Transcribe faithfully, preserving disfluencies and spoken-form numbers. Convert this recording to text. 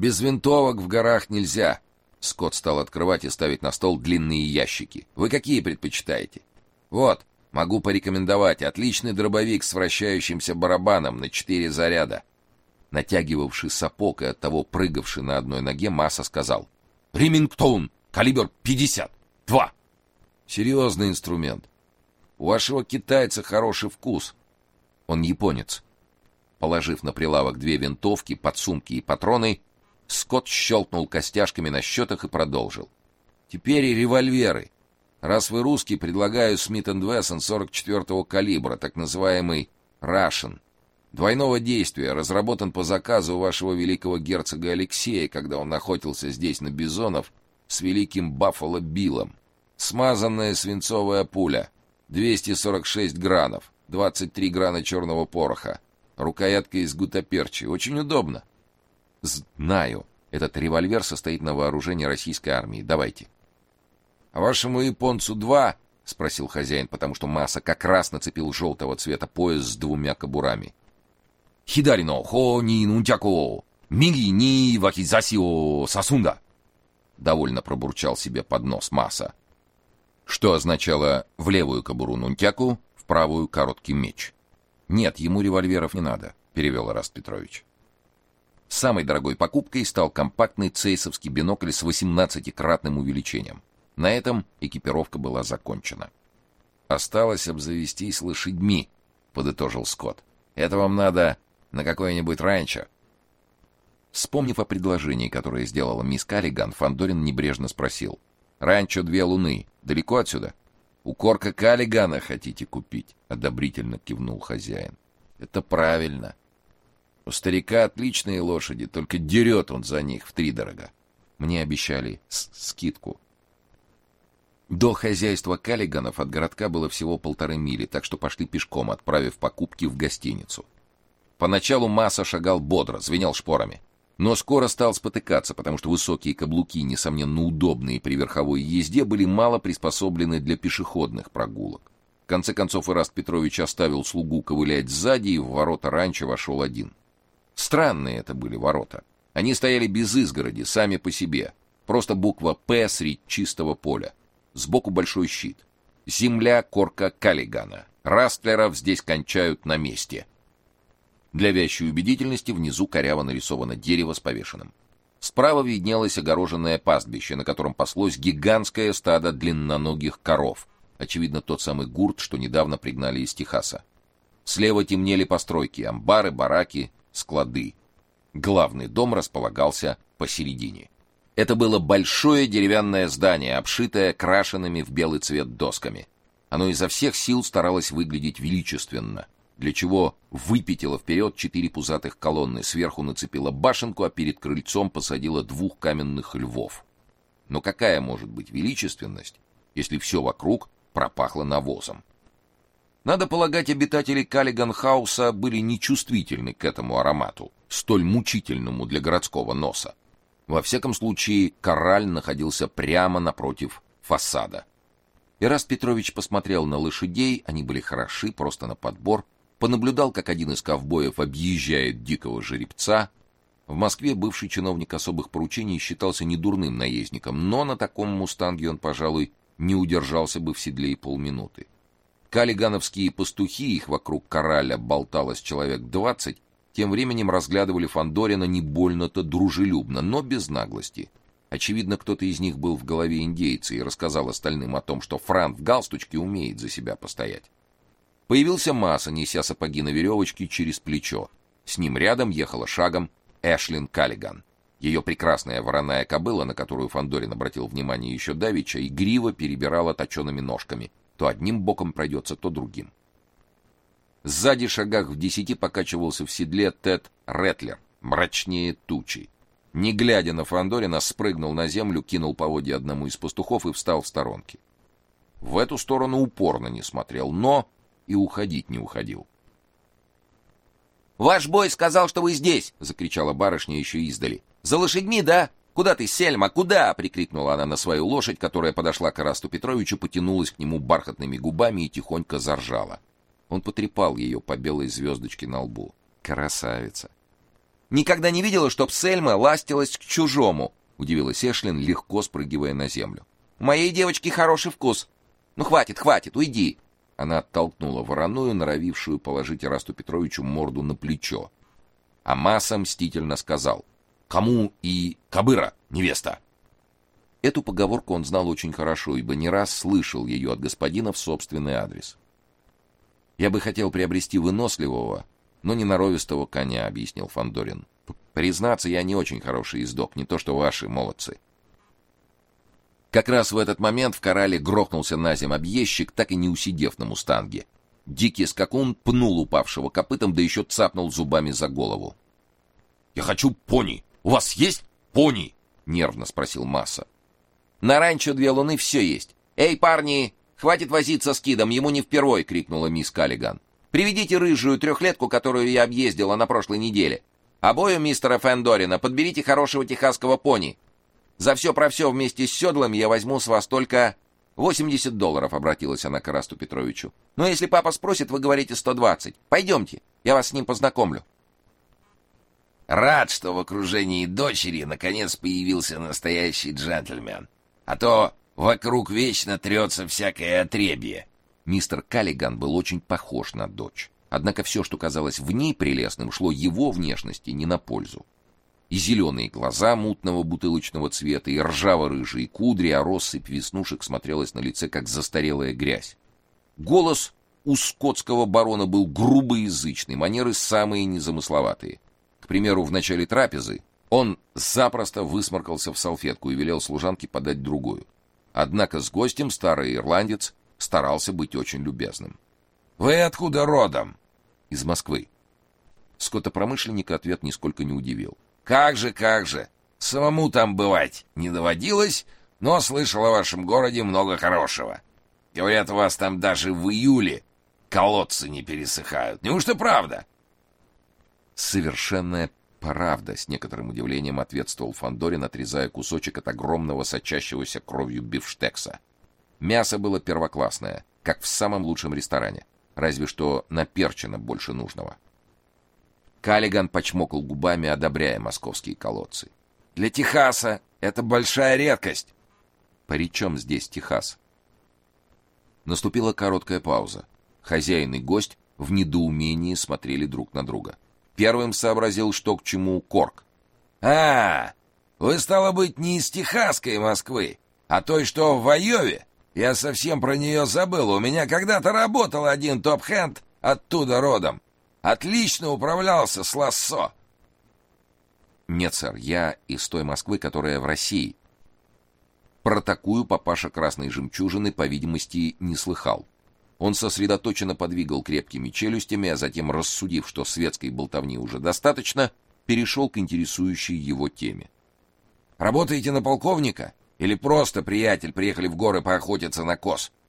Без винтовок в горах нельзя. Скотт стал открывать и ставить на стол длинные ящики. Вы какие предпочитаете? Вот, могу порекомендовать отличный дробовик с вращающимся барабаном на четыре заряда. Натягивавший сапог и оттого прыгавший на одной ноге, Масса сказал: «Ремингтон, калибр пятьдесят два». Серьезный инструмент. У вашего китайца хороший вкус. Он японец. Положив на прилавок две винтовки, подсумки и патроны, Скотт щелкнул костяшками на счетах и продолжил: «Теперь и револьверы. Раз вы русский, предлагаю Смит энд Вессон сорок четвёртого калибра, так называемый Russian. Двойного действия, разработан по заказу вашего великого герцога Алексея, когда он охотился здесь на бизонов с великим Баффало Биллом. Смазанная свинцовая пуля, двести сорок шесть гранов, двадцать три грана черного пороха, рукоятка из гуттаперчи. Очень удобно». «Знаю. Этот револьвер состоит на вооружении российской армии. Давайте». «А вашему японцу два?» — спросил хозяин, потому что Масса как раз нацепил желтого цвета пояс с двумя кобурами. «Хидарино хо ни нунчако, миги ни вахизасио сасунда», — довольно пробурчал себе под нос Масса, что означало в левую кобуру нунчаку, в правую короткий меч. «Нет, ему револьверов не надо», — перевел Эраст Петрович. Самой дорогой покупкой стал компактный цейсовский бинокль с восемнадцатикратным увеличением. На этом экипировка была закончена. «Осталось обзавестись лошадьми», — подытожил Скотт. «Это вам надо на какое-нибудь ранчо». Вспомнив о предложении, которое сделала мисс Каллиган, Фандорин небрежно спросил: «Ранчо Две Луны далеко отсюда?» «У Корка Каллигана хотите купить?» — одобрительно кивнул хозяин. «Это правильно. У старика отличные лошади, только дерет он за них втридорога. Мне обещали скидку». До хозяйства Каллиганов от городка было всего полторы мили, так что пошли пешком, отправив покупки в гостиницу. Поначалу Масса шагал бодро, звенел шпорами, но скоро стал спотыкаться, потому что высокие каблуки, несомненно удобные при верховой езде, были мало приспособлены для пешеходных прогулок. В конце концов Эраст Петрович оставил слугу ковылять сзади, и в ворота ранчо вошел один. Странные это были ворота. Они стояли без изгороди, сами по себе. Просто буква «П» средь чистого поля. Сбоку большой щит. Земля Корка Каллигана. Растлеров здесь кончают на месте. Для вящей убедительности внизу коряво нарисовано дерево с повешенным. Справа виднелось огороженное пастбище, на котором паслось гигантское стадо длинноногих коров. Очевидно, тот самый гурт, что недавно пригнали из Техаса. Слева темнели постройки, амбары, бараки, склады. Главный дом располагался посередине. Это было большое деревянное здание, обшитое крашенными в белый цвет досками. Оно изо всех сил старалось выглядеть величественно, для чего выпятило вперед четыре пузатых колонны, сверху нацепило башенку, а перед крыльцом посадило двух каменных львов. Но какая может быть величественность, если все вокруг пропахло навозом? Надо полагать, обитатели Каллиган-хауса были нечувствительны к этому аромату, столь мучительному для городского носа. Во всяком случае, корраль находился прямо напротив фасада. Эраст Петрович посмотрел на лошадей, они были хороши, просто на подбор, понаблюдал, как один из ковбоев объезжает дикого жеребца. В Москве бывший чиновник особых поручений считался недурным наездником, но на таком мустанге он, пожалуй, не удержался бы в седле и полминуты. Каллигановские пастухи, их вокруг корраля болталось человек двадцать, тем временем разглядывали Фандорина не больно-то дружелюбно, но без наглости. Очевидно, кто-то из них был в голове индейца и рассказал остальным о том, что Франк в галстучке умеет за себя постоять. Появился Масса, неся сапоги на веревочке через плечо. С ним рядом ехала шагом Эшлин Каллиган. Ее прекрасная вороная кобыла, на которую Фандорин обратил внимание еще давеча, игриво перебирала точеными ножками. То одним боком пройдется, то другим. Сзади, шагах в десяти, покачивался в седле Тед Ретлер, мрачнее тучи. Не глядя на Фандорина, спрыгнул на землю, кинул поводья одному из пастухов и встал в сторонке. В эту сторону упорно не смотрел, но и уходить не уходил. «Ваш бой сказал, что вы здесь!» — закричала барышня еще издали. «За лошадьми, да? Куда ты, Сельма, куда?» — прикрикнула она на свою лошадь, которая подошла к Эрасту Петровичу, потянулась к нему бархатными губами и тихонько заржала. Он потрепал ее по белой звездочке на лбу. «Красавица!» Никогда не видела, чтоб Сельма ластилась к чужому, удивилась Эшлин, легко спрыгивая на землю. У моей девочки хороший вкус. Ну хватит, хватит, уйди. Она оттолкнула вороную, норовившую положить Эрасту Петровичу морду на плечо. А Маса мстительно сказал: «Кому и кобыра, невеста?» Эту поговорку он знал очень хорошо, ибо не раз слышал ее от господина в собственный адрес. «Я бы хотел приобрести выносливого, но не норовистого коня», — объяснил Фандорин. «Признаться, я не очень хороший ездок, не то что ваши молодцы». Как раз в этот момент в корале грохнулся на земь объездчик, так и не усидев на мустанге. Дикий скакун пнул упавшего копытом, да еще цапнул зубами за голову. «Я хочу пони! У вас есть пони?» — нервно спросил Масса. «На ранчо Две Луны все есть. Эй, парни, хватит возиться с Кидом, ему не впервой!» — крикнула мисс Каллиган. «Приведите рыжую трехлетку, которую я объездила на прошлой неделе. Обоим мистера Фандорина подберите хорошего техасского пони. За все про все вместе с седлами я возьму с вас только восемьдесят долларов», — обратилась она к Эрасту Петровичу. «Но если папа спросит, вы говорите сто двадцать. Пойдемте, я вас с ним познакомлю». «Рад, что в окружении дочери наконец появился настоящий джентльмен. А то вокруг вечно трется всякое отребье». Мистер Каллиган был очень похож на дочь. Однако все, что казалось в ней прелестным, шло его внешности не на пользу. И зеленые глаза мутного бутылочного цвета, и ржаво-рыжие кудри, а россыпь веснушек смотрелась на лице, как застарелая грязь. Голос у скотского барона был грубый, язычный, манеры самые незамысловатые. К примеру, в начале трапезы он запросто высморкался в салфетку и велел служанке подать другую. Однако с гостем старый ирландец старался быть очень любезным. «Вы откуда родом?» «Из Москвы». Скотопромышленника ответ нисколько не удивил. «Как же, как же! Самому там бывать не доводилось, но слышал о вашем городе много хорошего. Говорят, у вас там даже в июле колодцы не пересыхают. Неужто правда?» «Совершенная правда», — с некоторым удивлением ответствовал Фандорин, отрезая кусочек от огромного сочащегося кровью бифштекса. Мясо было первоклассное, как в самом лучшем ресторане, разве что наперчено больше нужного. Каллиган почмокал губами, одобряя московские колодцы. «Для Техаса это большая редкость». «При чем здесь Техас?» Наступила короткая пауза. Хозяин и гость в недоумении смотрели друг на друга. Первым сообразил, что к чему, Корк. «А, вы, стало быть, не из техасской Москвы, а той, что в Айове? Я совсем про нее забыл. У меня когда-то работал один топ-хенд оттуда родом. Отлично управлялся с лассо». «Нет, сэр, я из той Москвы, которая в России». Про такую папаша красной жемчужины, по видимости, не слыхал. Он сосредоточенно подвигал крепкими челюстями, а затем, рассудив, что светской болтовни уже достаточно, перешел к интересующей его теме. «Работаете на полковника? Или просто, приятель, приехали в горы поохотиться на коз?»